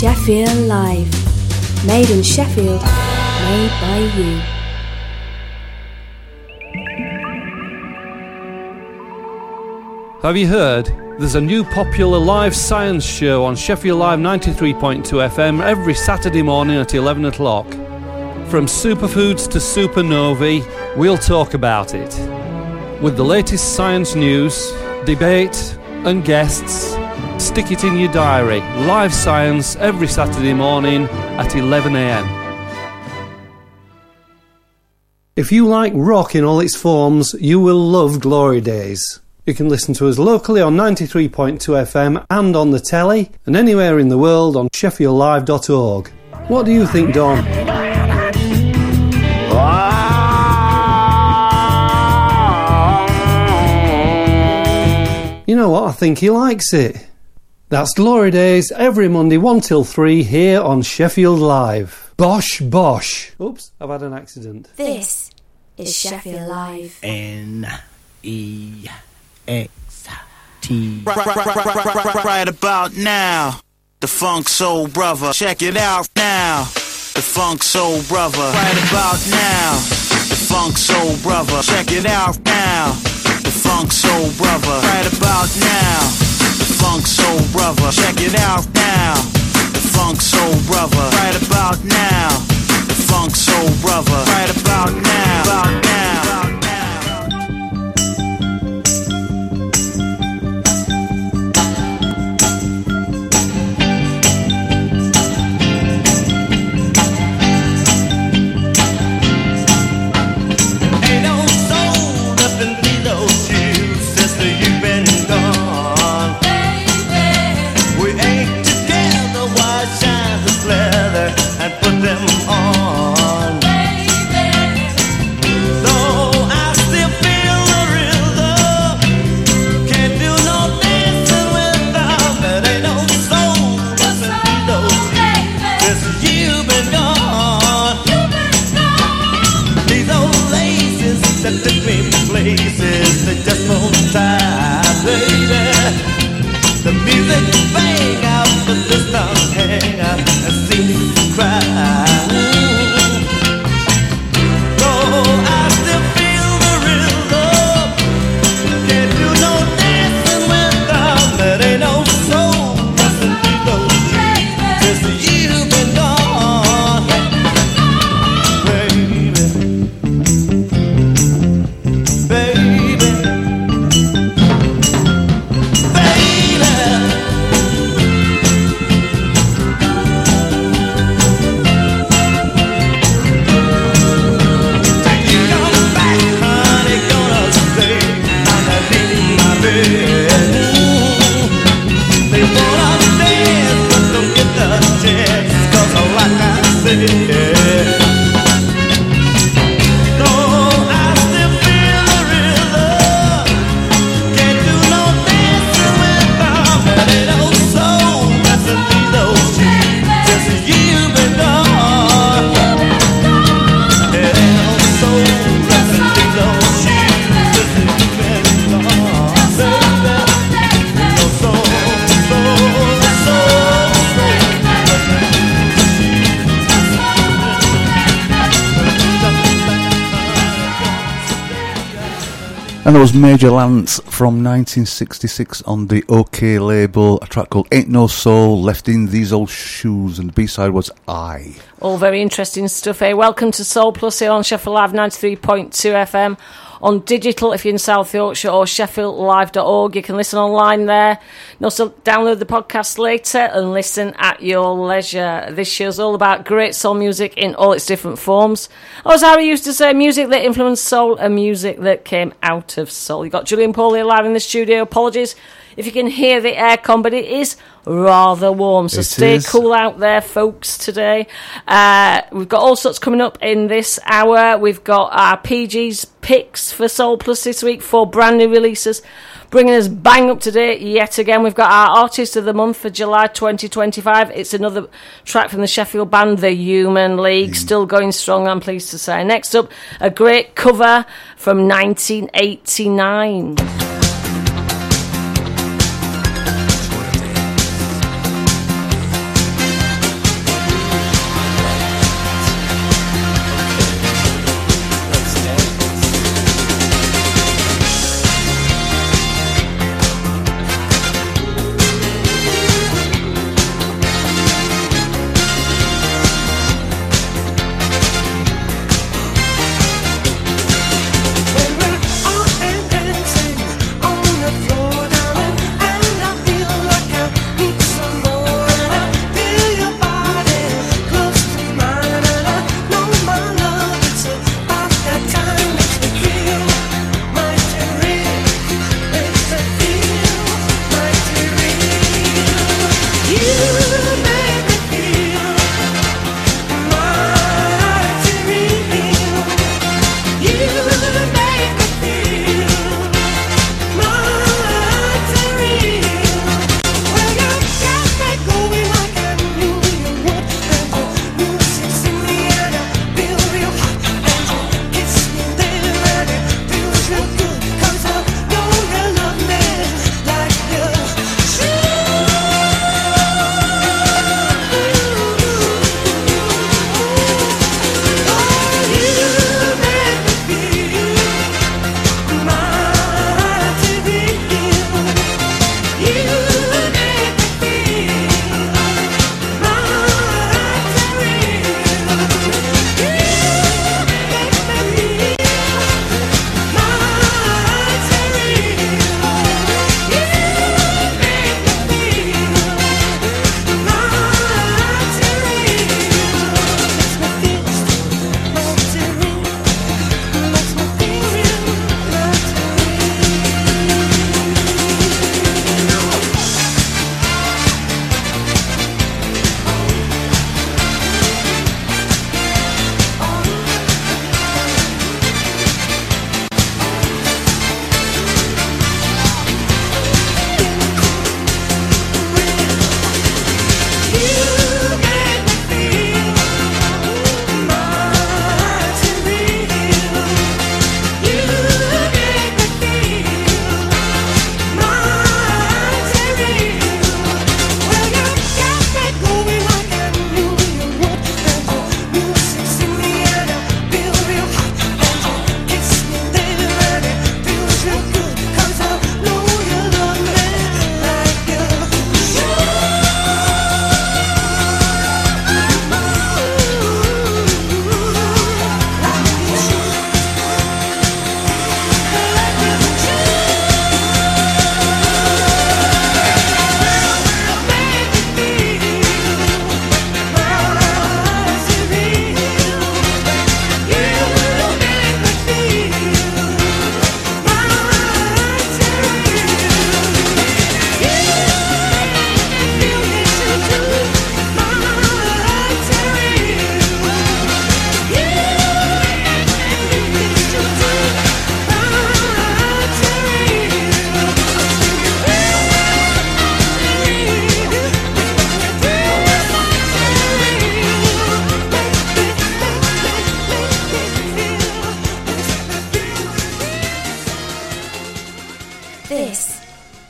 Sheffield Live. Made in Sheffield, made by you. Have you heard? There's a new popular live science show on Sheffield Live 93.2 FM every Saturday morning at 11 o'clock. From superfoods to supernovae, we'll talk about it. With the latest science news, debate and guests, stick it in your diary. Live science every Saturday morning at 11 a.m. If you like rock in all its forms, you will love Glory Days. You can listen to us locally on 93.2 FM and on the telly, and anywhere in the world on sheffieldlive.org. What do you think, Don? You know what? I think he likes it. That's Glory Days every Monday 1 till 3 here on Sheffield Live. Bosh, bosh. Oops, I've had an accident. This is Sheffield Live. N-E-X-T. Right about now, the Funk Soul Brother. Check it out now, the Funk Soul Brother. Right about now, the Funk Soul Brother. Check it out now, the Funk Soul Brother. Right about now, the Funk Soul Brother. Check it out now, the Funk Soul Brother. Right about now, the Funk Soul Brother. Right about now, about now. And there was Major Lance from 1966 on the OK label, a track called Ain't No Soul Left in These Old Shoes, and the B-side was I. All very interesting stuff, eh? Welcome to Soul Plus here on Sheffield Live 93.2 FM. On digital, if you're in South Yorkshire, or sheffieldlive.org, you can listen online there. And also download the podcast later and listen at your leisure. This show's all about great soul music in all its different forms. Or as Harry used to say, music that influenced soul and music that came out of soul. You've got Julian Paul here live in the studio. Apologies if you can hear the aircon, but it is rather warm, so stay cool out there, folks, today. We've got all sorts coming up in this hour. We've got our PG's picks for Soul Plus this week, 4 brand new releases, bringing us bang up to date yet again. We've got our Artist of the Month for July 2025. It's another track from the Sheffield band, The Human League, still going strong, I'm pleased to say. Next up, a great cover from 1989.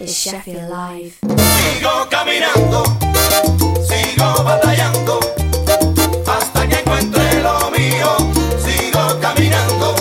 is Sheffield Live. Sigo caminando, sigo batallando, hasta que encuentre lo mío, sigo caminando.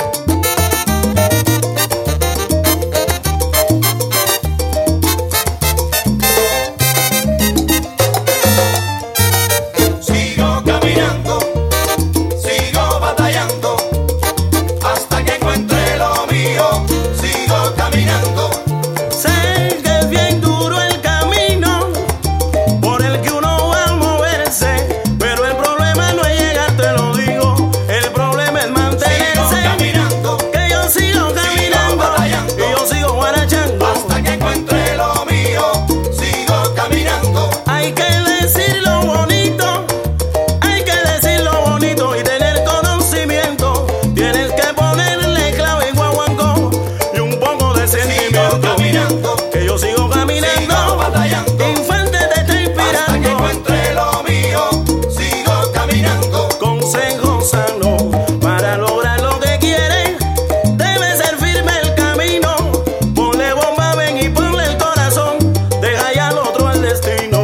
Sigo caminando, sigo batallando, hasta que encuentre lo mío, sigo caminando. Sé que es bien duro el camino por el que uno va a moverse, pero el problema no es llegar, te lo digo, el problema es mantenerse. Sigo caminando, que yo sigo caminando, batallando, y yo sigo guarachando, hasta que encuentre lo mío, sigo caminando. hay que decir lo bonito, hay que decir lo bonito y tener conocimiento, tienes que ponerle clave y guaguancó y un poco de Sigo sentimiento, caminando, que yo sigo caminando, sigo batallando, infante te está hasta que inspirando, encuentre lo mío, sigo caminando. consejo sano para lograr lo que quieres, debe ser firme el camino, ponle bomba, ven y ponle el corazón, deja ya al otro al destino.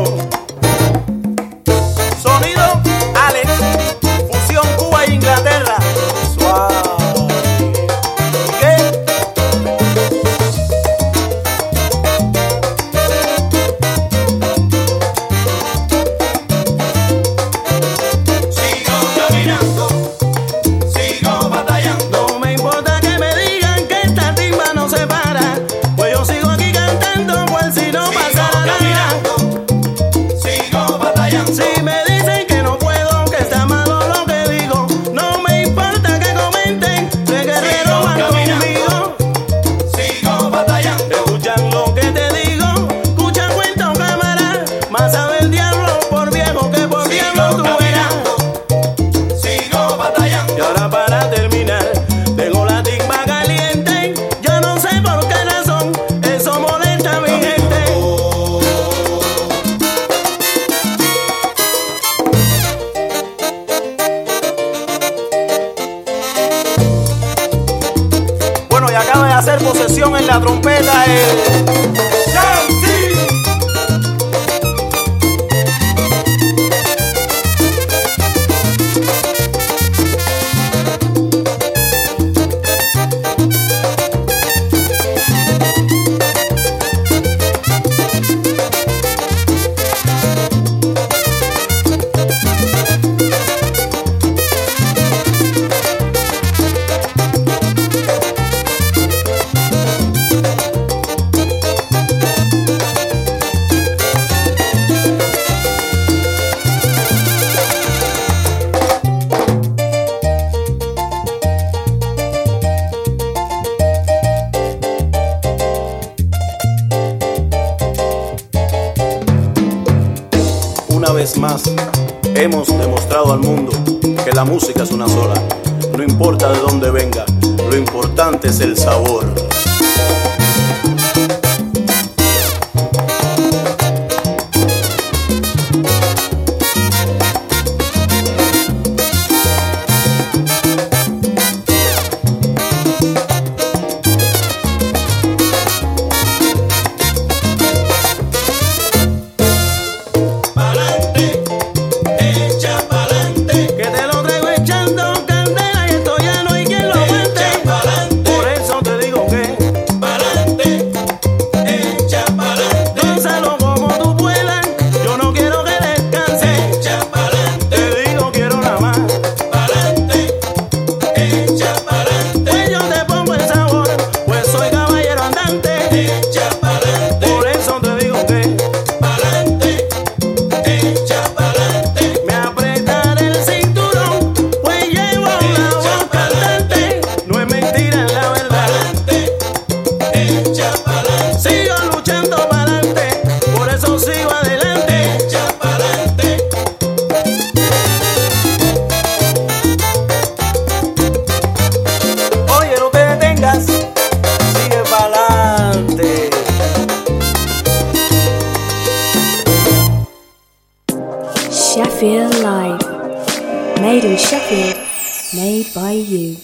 Sonido Alex, fusión Cuba e Inglaterra, suave. ¿Qué? Sigo caminando, sigo batallando, No me importa que me digan que esta timba no se para, pues yo sigo aquí cantando cual si no sigo pasara nada. caminando, sigo batallando. Si me dicen que no puedo, que está malo lo que digo, no me importa que comenten, de guerrero Sigo van caminando, conmigo. sigo batallando. Escuchan lo que te digo, escucha cuento cámara, más sabe el diablo por viejo que por diablo Sigo tú verás. caminando, sigo batallando. Y ahora para terminar, tengo la timba caliente, yo no sé por qué razón, eso molesta a mi gente. Bueno, y acaba de hacer posesión en la trompeta el Santi. Una vez más, hemos demostrado al mundo que la música es una sola. No importa de dónde venga, lo importante es el sabor. Pa'lante, echa pa'lante, Que te lo traigo echando candela y esto ya no hay quien lo aguante. echa pa'lante, Por eso te digo que pa'lante, echa pa'lante, gózalo como tú puedas, yo no quiero que descanses. echa pa'lante, Te digo quiero nada más, pa'lante, echa pa'lante, pues yo te pongo el sabor, pues soy caballero andante. echa pa'lante, Por eso te digo que pa'lante, echa pa'lante, me apretaré el cinturón, pues llevo la voz cantante. No es mentira, es la verdad. pa'lante, echa pa'lante, Sigo luchando para adelante, por eso sigo adelante. echa pa'lante. Oye, no te detengas, sigue para adelante. Sheffield Live. Made in Sheffield, made by you.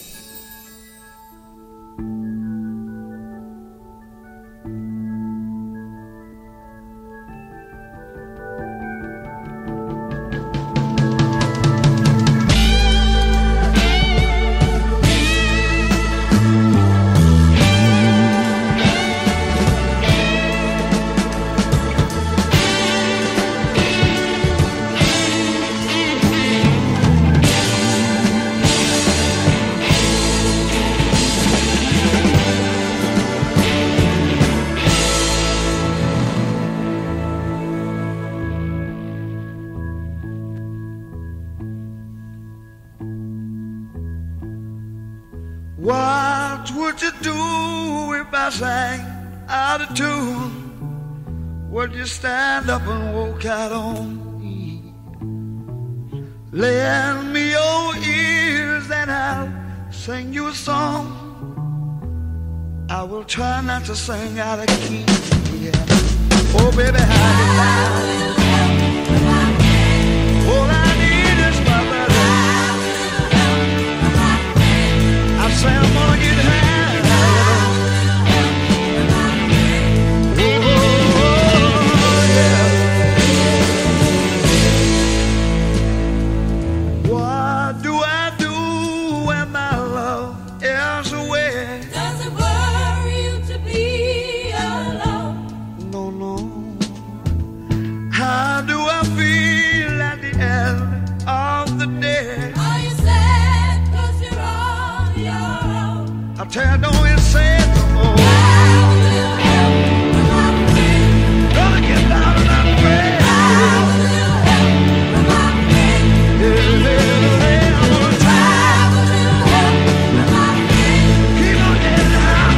What would you do if I sang out of tune? Would you stand up and walk out on me? Lend me your ears and I'll sing you a song. I will try not to sing out of key. Yeah. Oh baby, how you like? All I need is my brother. I say I'm gonna get high. Tell don't you say it no more. Gonna get down and I'm afraid. I'm gonna try. Keep on getting out.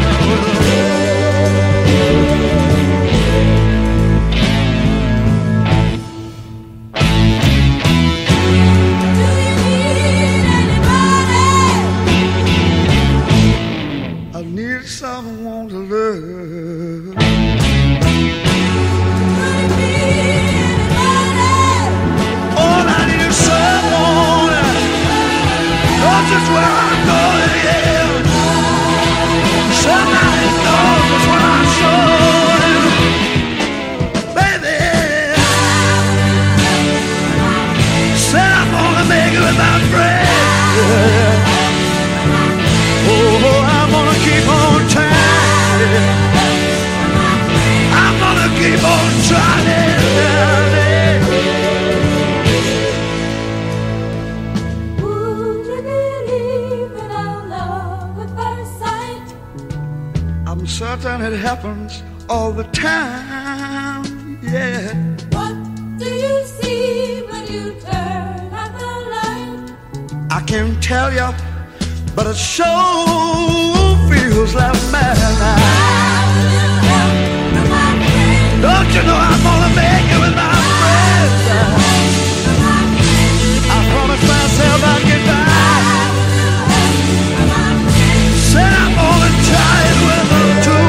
Someone to love. All I need is someone. Knows just where I'm going, yeah. Somebody knows just where I'm going, baby. Said I'm gonna make it with my friend. Oh, I'm gonna keep on trying. I'm gonna keep on trying. Would you believe in our love at first sight? I'm certain it happens all the time, yeah. What do you see when you turn out the light? I can't tell you, but it sure feels like madness. Don't you know I'm gonna make it with my friends? I promised myself I'd get back. Said I'm gonna try it with them too.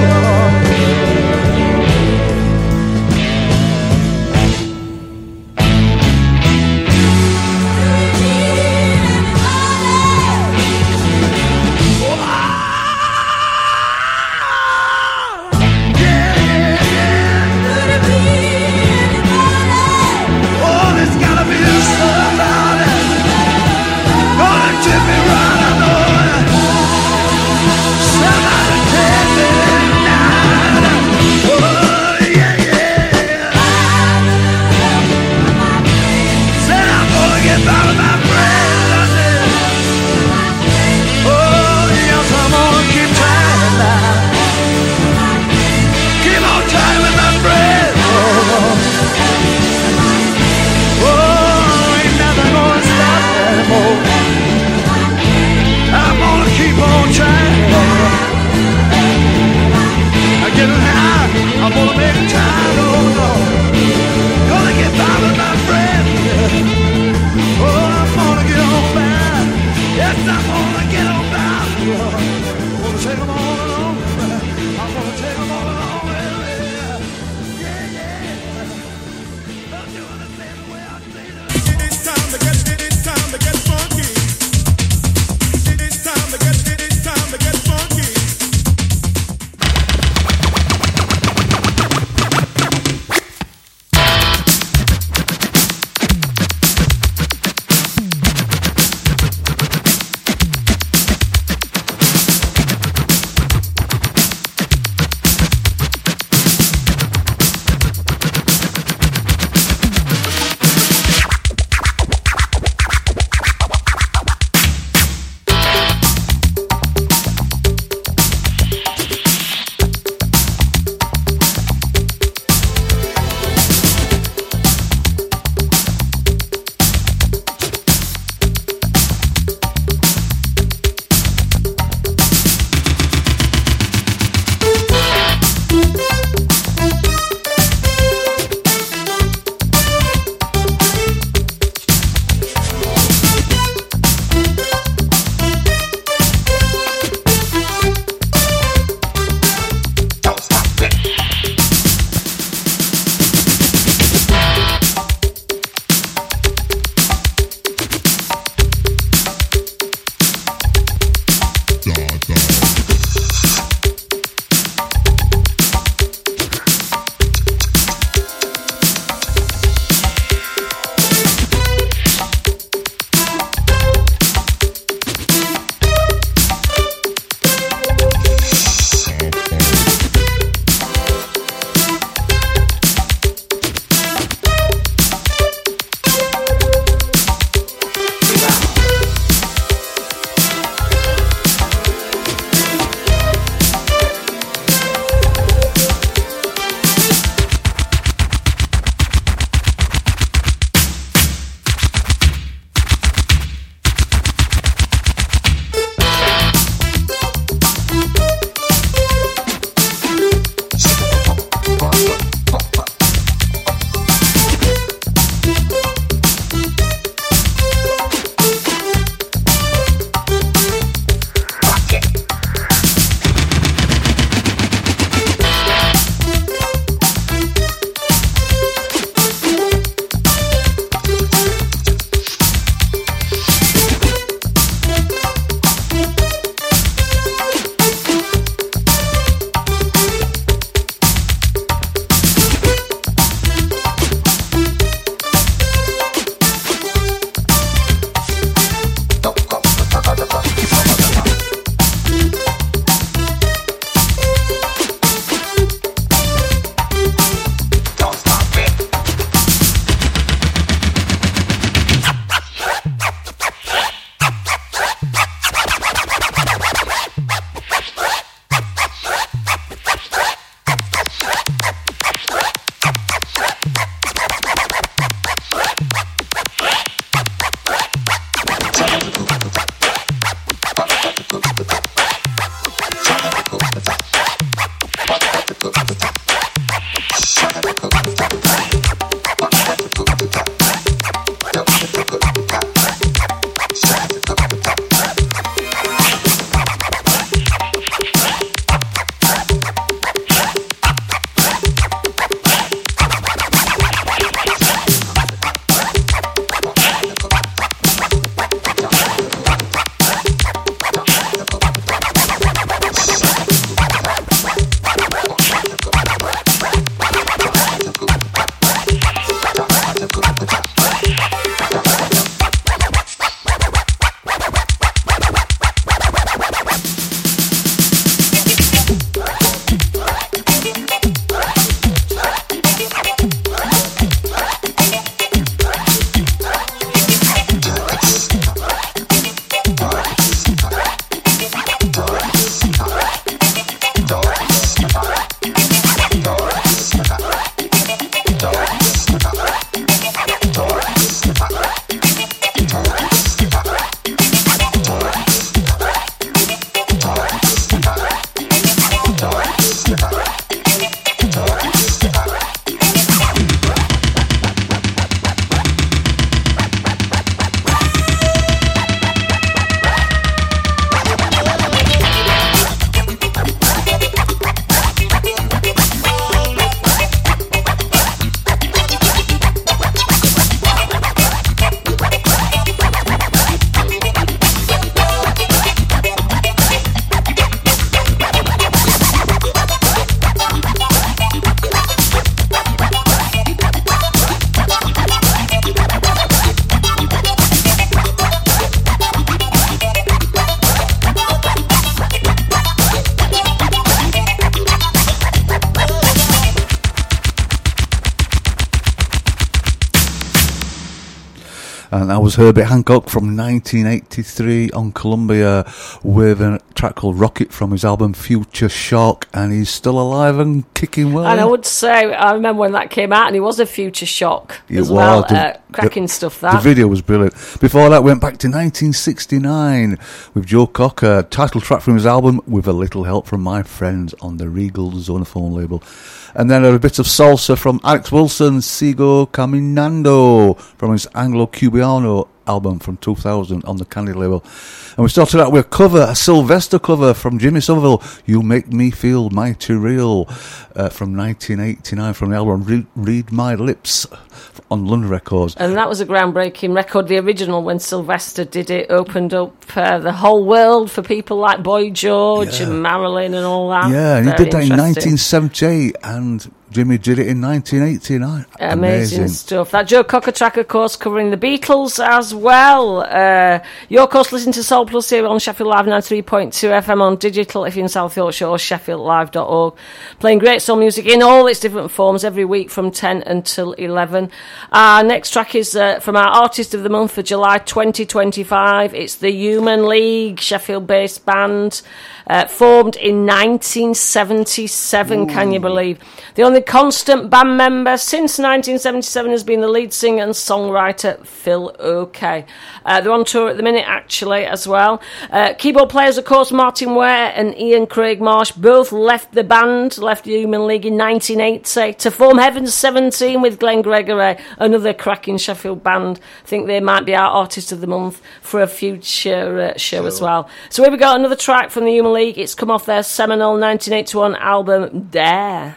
And that was Herbie Hancock from 1983 on Columbia with a track called Rocket from his album Future Shock, and he's still alive and kicking well. And I would say, I remember when that came out, and he was a Future Shock as well. Cracking stuff, that. The video was brilliant. Before that, went back to 1969 with Joe Cocker, title track from his album With a Little Help from My Friends on the Regal Zonophone label. And then a bit of salsa from Alex Wilson, Sigo Caminando, from his Anglo-Cubano album from 2000 on the Candy label. And we started out with a Sylvester cover from Jimmy Somerville, You Make Me Feel Mighty Real, from 1989, from the album Read My Lips on London Records. And that was a groundbreaking record. The original, when Sylvester did it, opened up the whole world for people like Boy George and Marilyn and all that. Yeah, and he did that in 1978, and Jimmy did it in 1989. Amazing stuff. That Joe Cocker track, of course, covering the Beatles as well. You're, of course, listening to Soul Plus here on Sheffield Live 93.2 FM on digital if you're in South Yorkshire, or sheffieldlive.org. Playing great soul music in all its different forms every week from 10 until 11. Our next track is from our Artist of the Month for July 2025. It's the Human League, Sheffield-based band. Formed in 1977, can you believe? The only constant band member since 1977 has been the lead singer and songwriter Phil Oakey. They're on tour at the minute, actually, as well. Keyboard players, of course, Martin Ware and Ian Craig Marsh, both left the Human League in 1980 to form Heaven 17 with Glenn Gregory, another cracking Sheffield band. I think they might be our Artist of the Month for a future show as well. So here we got another track from the Human League. It's come off their seminal 1981 album Dare.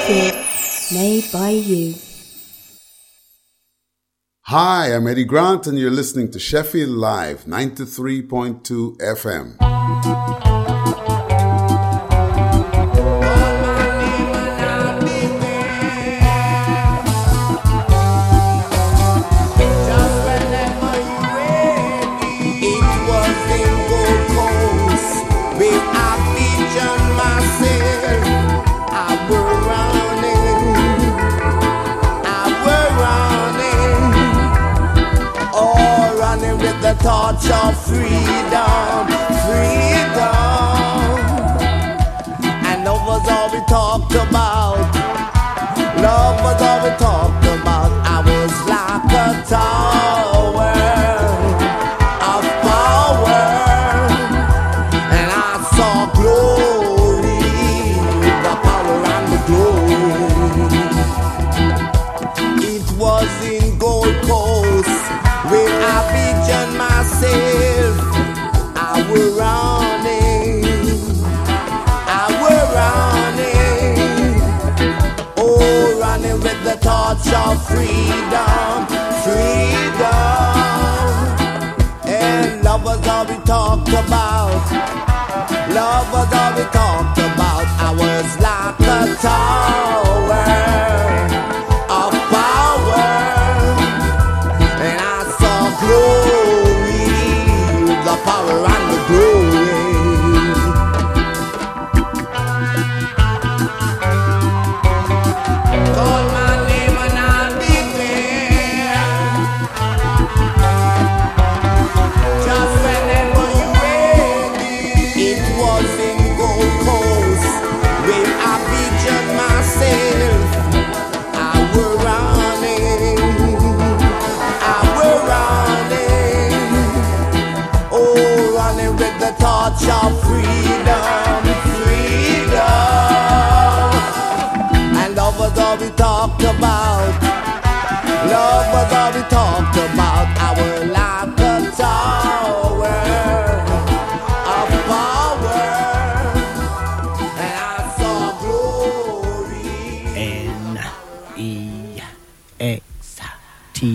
Sheffield, made by you. Hi, I'm Eddie Grant, and you're listening to Sheffield Live 93.2 FM. Torch of freedom, freedom. And love was all we talked about. Love was all we talked about. I was like a tower of power, and I saw glory, the power and the glory. It was in Gold Coast where I vision myself. I were running, oh, running with the torch of freedom, freedom. And love was all we talked about. Love was all we talked about. I was like a tower of power, and I saw glory, the power and the glory. Call my name and I'll be there. Just whenever you're ready. It was in Gold Coast where I visioned myself. I were running, running with the torch of freedom, freedom. And love was all we talked about. Love was all we talked about. I was like a tower of power, and I saw glory. N-E-X-T.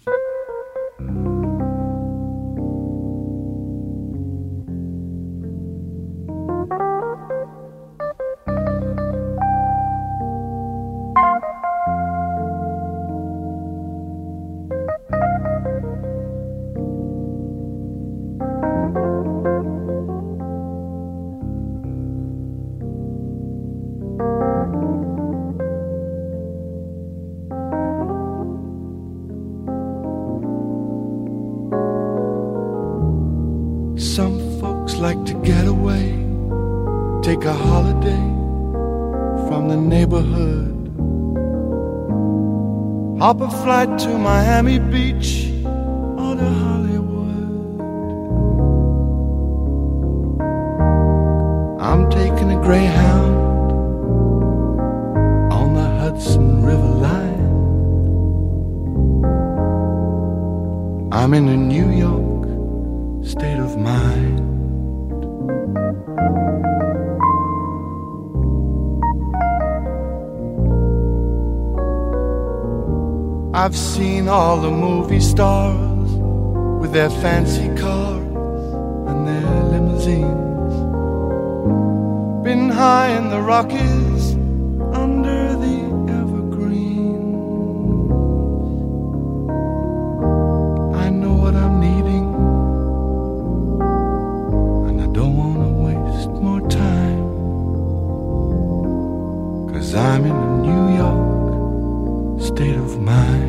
Some folks like to get away, take a holiday from the neighborhood. Hop a flight to Miami Beach or to Hollywood. I'm taking a Greyhound on the Hudson River line. I'm in a New York state of mind. I've seen all the movie stars with their fancy cars and their limousines. Been high in the Rockies under the evergreens. I know what I'm needing, and I don't want to waste more time, 'cause I'm in a New York state of mind.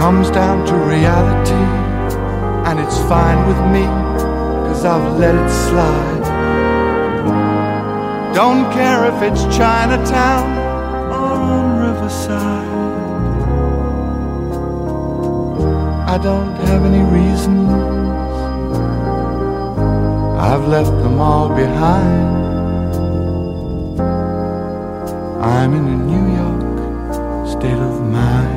comes down to reality, and it's fine with me, 'cause I've let it slide. Don't care if it's Chinatown or on Riverside. I don't have any reasons, I've left them all behind. I'm in a New York state of mind.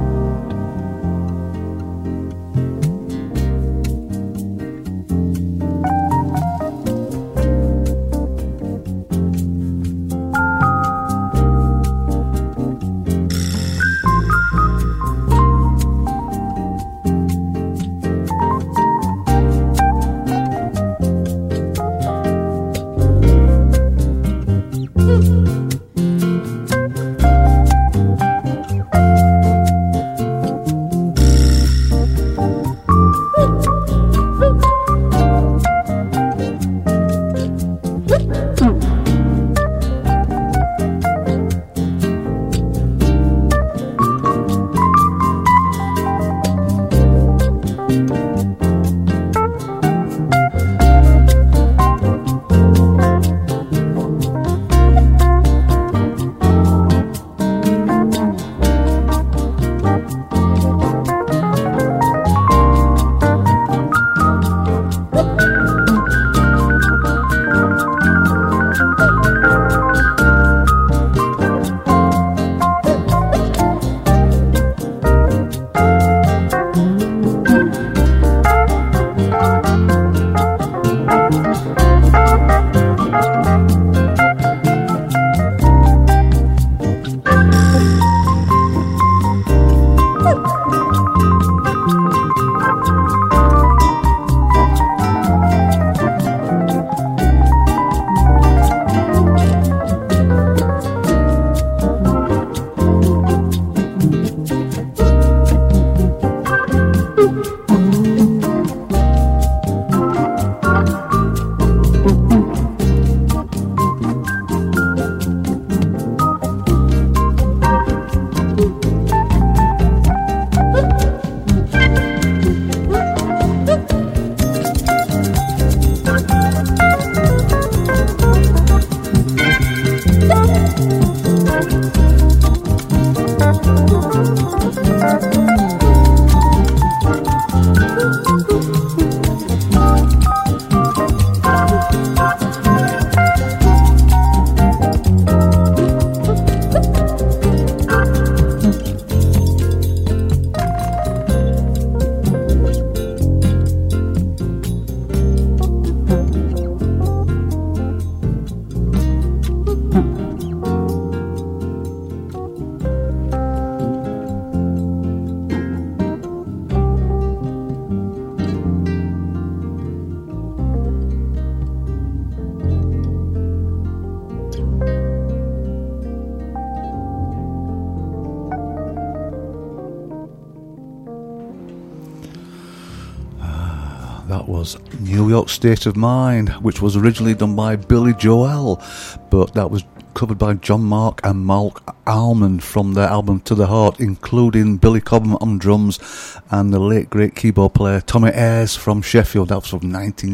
That was New York State of Mind, which was originally done by Billy Joel, but that was covered by John Mark and Mark Almond from their album To The Heart, including Billy Cobham on drums and the late great keyboard player Tommy Ayres from Sheffield. That was from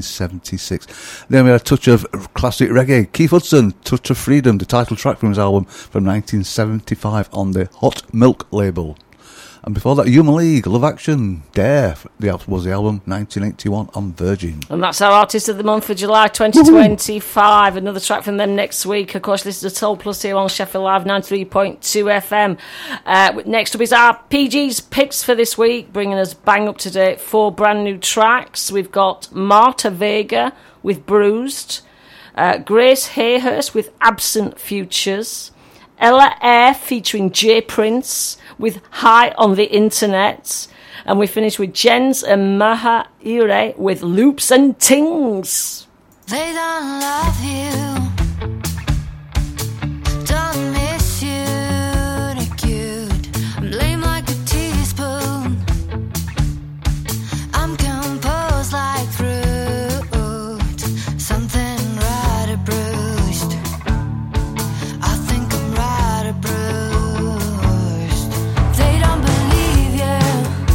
1976. Then we had a touch of classic reggae. Keith Hudson, Touch of Freedom, the title track from his album from 1975 on the Hot Milk label. And before that, Human League, Love Action, Dare was the album, 1981 on Virgin. And that's our Artist of the Month for July 2025. Another track from them next week. Of course, this is the Soul Plus here on Sheffield Live 93.2 FM. Next up is our PG's picks for this week, bringing us bang up to date 4 brand new tracks. We've got Marta Vega with Bruised, Grace Hayhurst with Absent Futures, Ella Eyre featuring J Prince with High on the Internet, and we finish with Jens and Maha Ire with Loops and Tings. They don't love you, don't miss you, they're cute, I'm lame like a teaspoon, I'm composed like fruit, something rather bruised, I think I'm rather bruised. They don't believe you,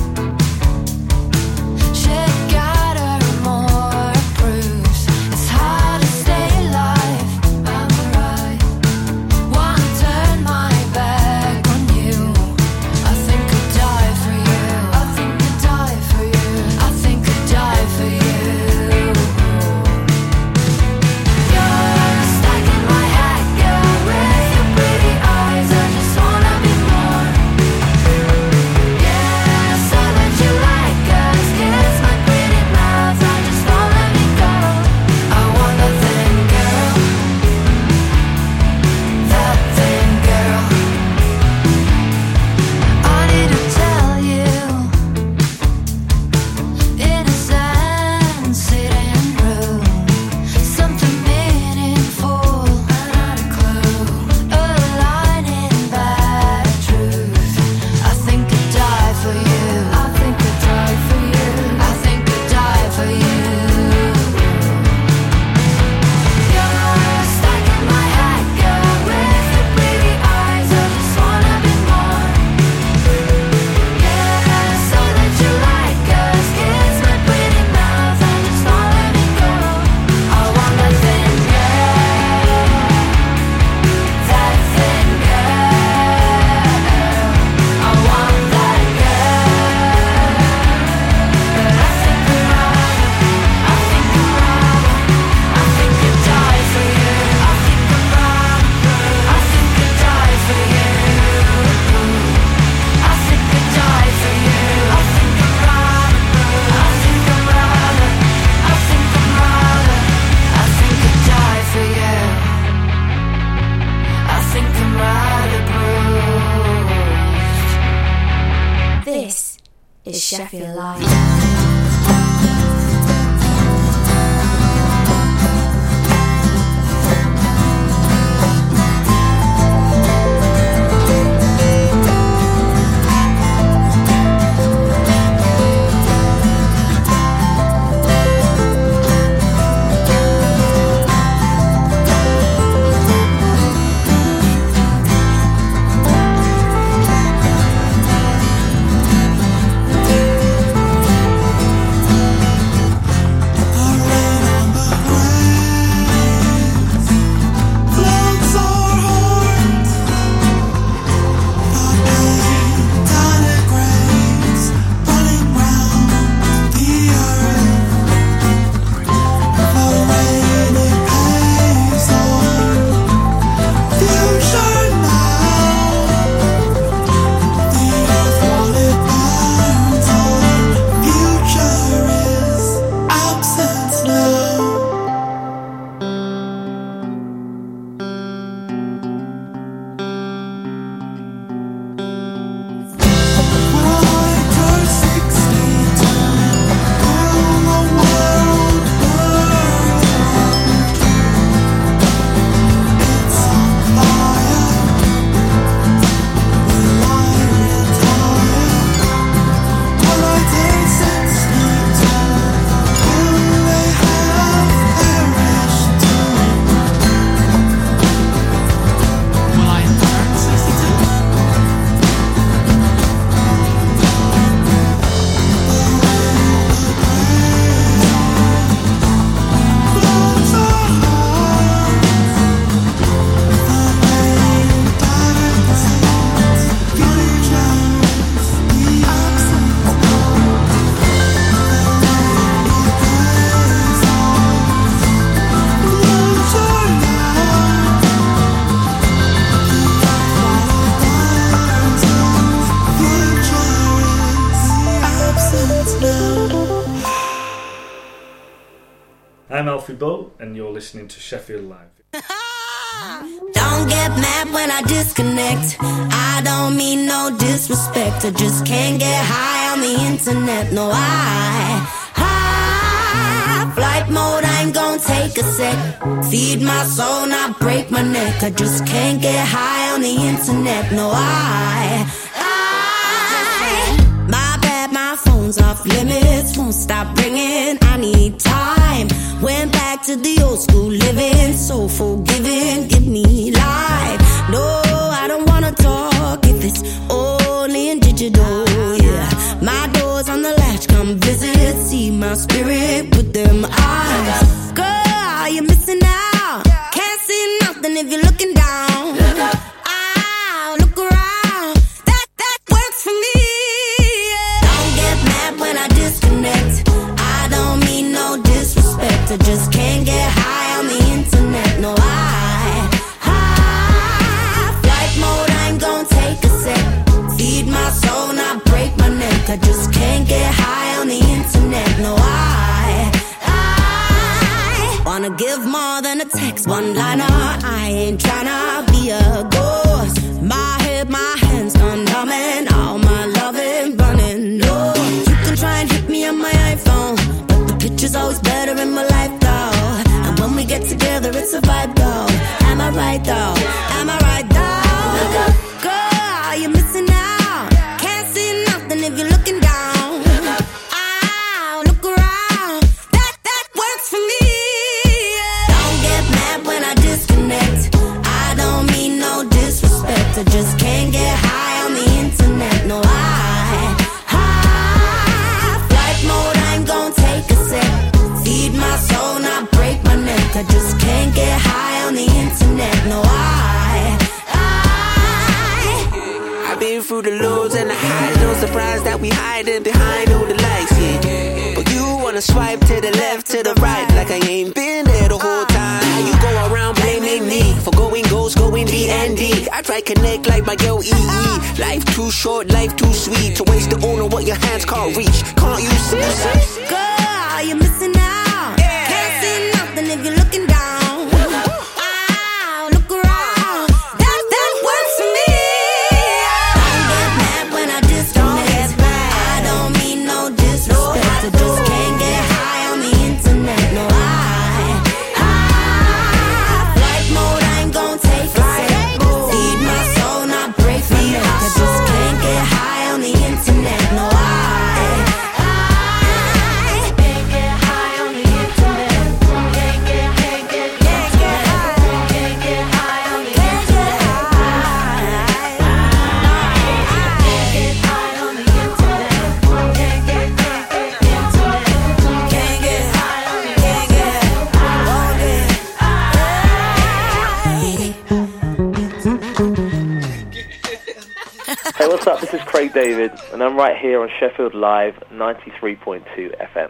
is Sheffield Live. I'm Alfie Bow, and you're listening to Sheffield Live. Don't get mad when I disconnect. I don't mean no disrespect. I just can't get high on the internet. No, flight mode, I ain't gon' take a sec. Feed my soul, not break my neck. I just can't get high on the internet. No, my bad, my phone's off limits. Won't stop ringing, I need time. Went back to the old school living. So forgiving, give me life. No, I don't wanna talk if it's only in digital, yeah. My door's on the latch, come visit. See my spirit with them eyes. Girl, you're missing out. Can't see nothing if you're looking down. Look around. That works for me, yeah. Don't get mad when I disconnect. I don't mean no disrespect. I just can't get high on the internet. No, flight mode, I ain't gon' take a sec. Feed my soul, not break my neck. I just can't get high on the internet. No, I wanna give more than a text one-liner. I ain't tryna be a ghost. My head, my hands done numbing. All my loving running low. You can try and hit me on my iPhone, but the picture's always better in my life though. And when we get together, it's a vibe though. Am I right though? Am I right though? Girl, you're missing out. Can't see nothing if you're looking down. Look around. That works for me, yeah. Don't get mad when I disconnect. I don't mean no disrespect. I just can't get high on the internet. No, flight mode, I ain't gon' take a sec. Feed my soul, not break my neck. I just can't get high on the internet. No, I've been through the lows and the highs. No surprise that we hiding behind all the lights, yeah. But you wanna swipe to the left, to the right, like I ain't been there the whole time. How you go around blaming me for going ghost, going D&D? I try connect like my girl EE. Life too short, life too sweet to waste the owner what your hands can't reach. Can't you see? Girl, you're missing out. Can't see nothing if you're looking down. Look around. That works for me. Don't get mad when I disconnect. I don't mean What's up? This is Craig David, and I'm right here on Sheffield Live 93.2 FM.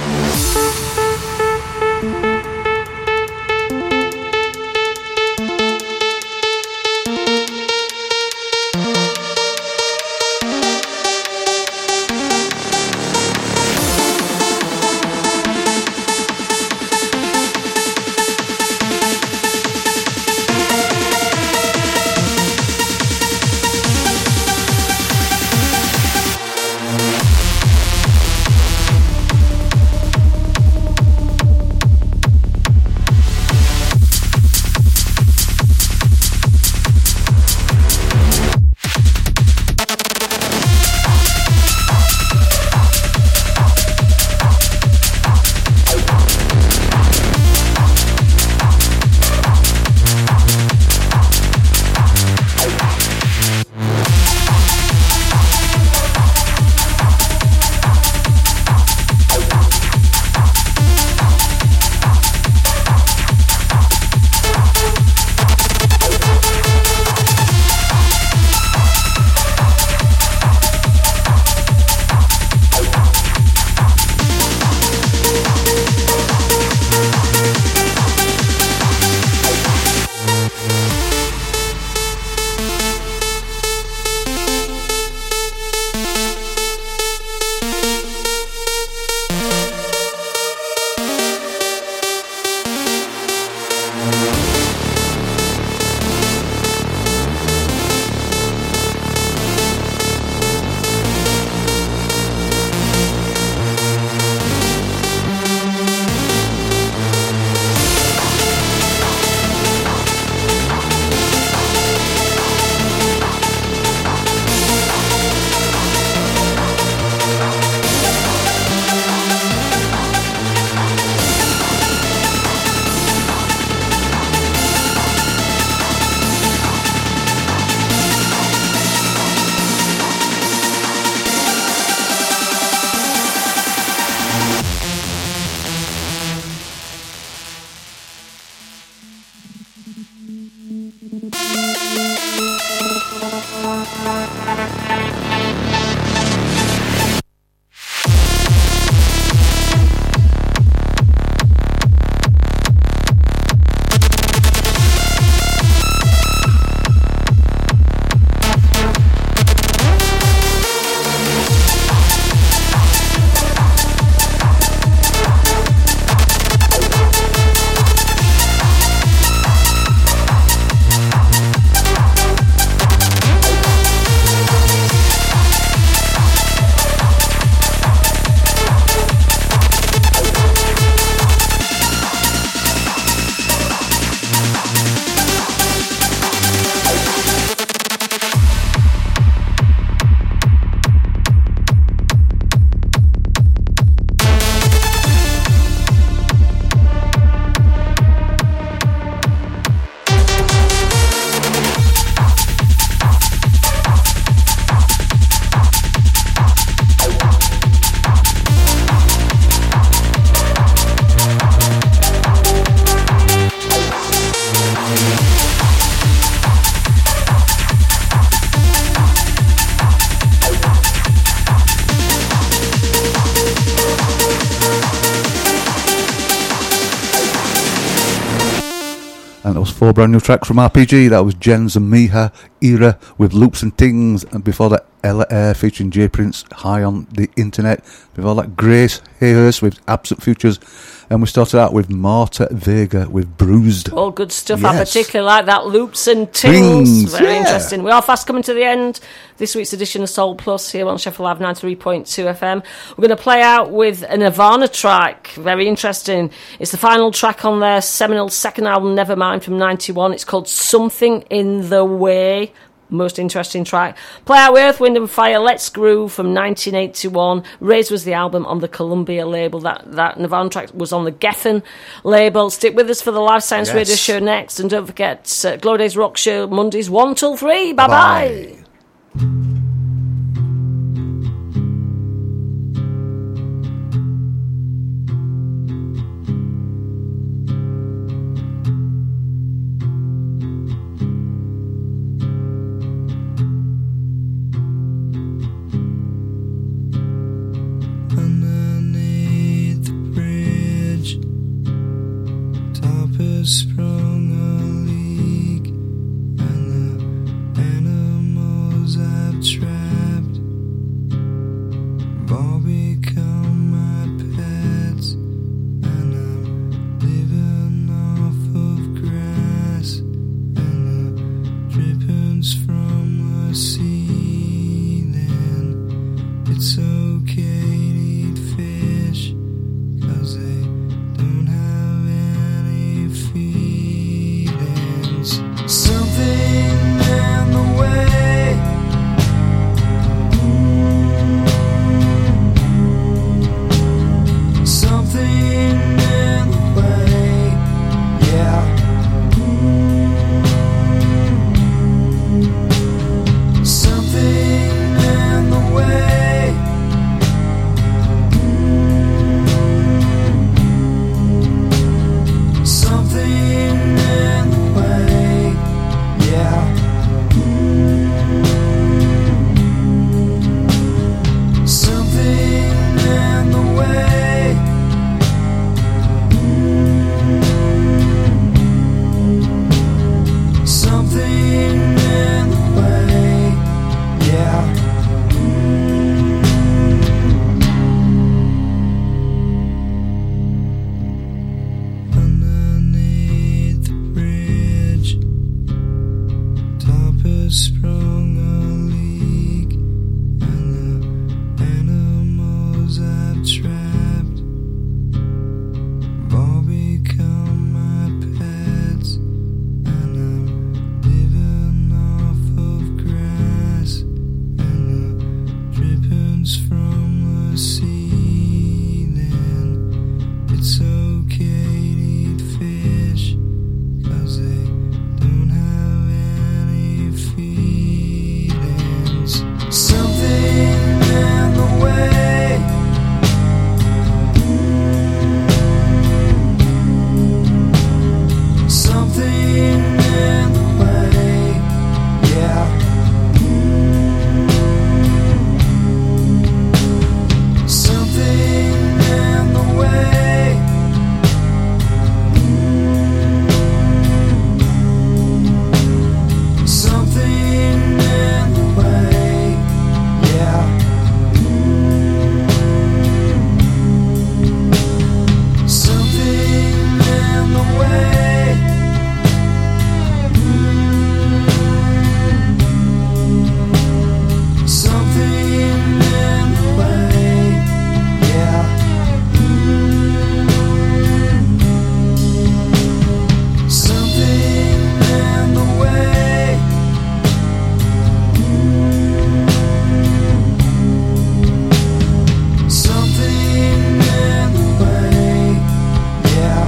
And that was 4 brand new tracks from RPG. That was Jens and Miha, Era with Loops and Tings. And before that, Ella Air featuring J Prince, High on the Internet. Before that, Grace Hayhurst with Absent Futures. And we started out with Marta Vega with Bruised. All good stuff. Yes. I particularly like that. Loops and Tings. Very yeah. interesting. We are fast coming to the end. This week's edition of Soul Plus here on Sheffield Live 93.2 FM. We're going to play out with a Nirvana track. Very interesting. It's the final track on their seminal second album, Nevermind, from 91. It's called Something in the Way. Most interesting track. Play out with Earth, Wind and Fire, Let's Groove from 1981. Raise was the album on the Columbia label. That Nirvana track was on the Geffen label. Stick with us for the Live Science Radio Show next. And don't forget, Glow Days Rock Show, Mondays 1 till 3. Bye-bye. It's okay to eat fish, 'cause they don't have any feelings. Something in the way, something in the way, yeah. Something in the way, something in the way, yeah. Something in the way, something in the way, yeah. Underneath the bridge, top has sprung a leak, and the animals I've trapped have all become my pets, and I'm living off of grass and the drippings from the ceiling. It's okay to eat fish, 'cause they don't have any feelings. Something in the way, something in the way, yeah. Something in the way, something in the way, yeah. Something in the way, something in the way, yeah. Something in the way, something in the way, yeah.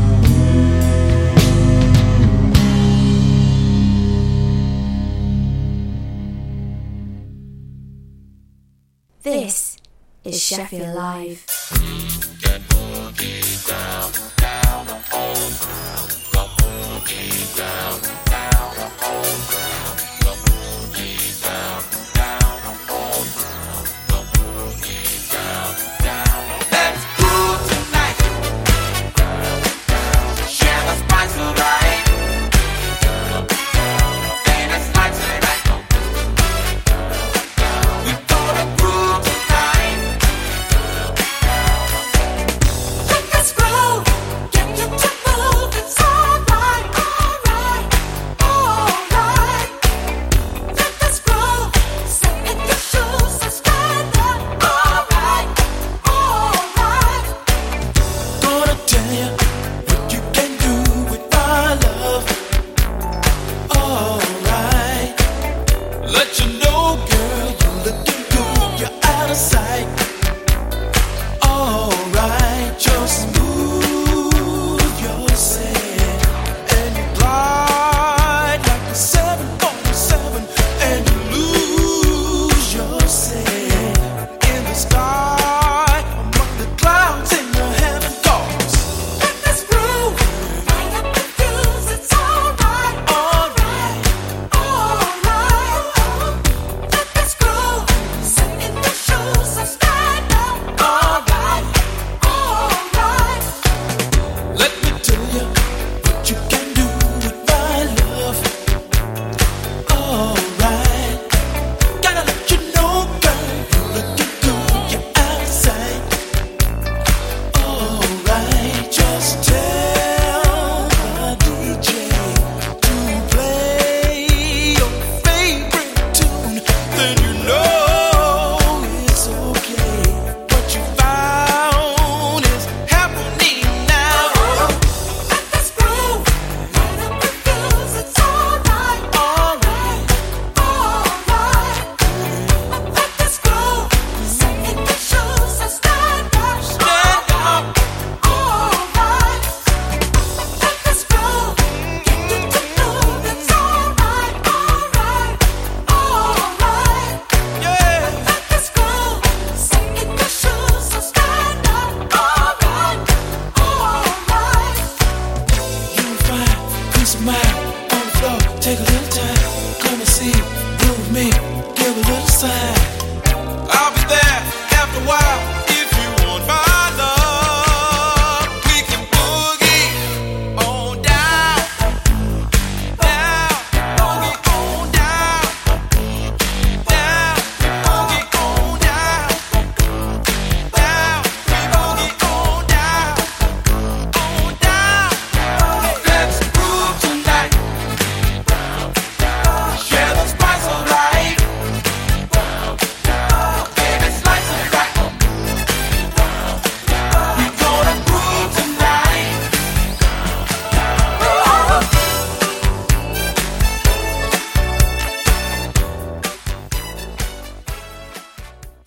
This is Sheffield Live. Down,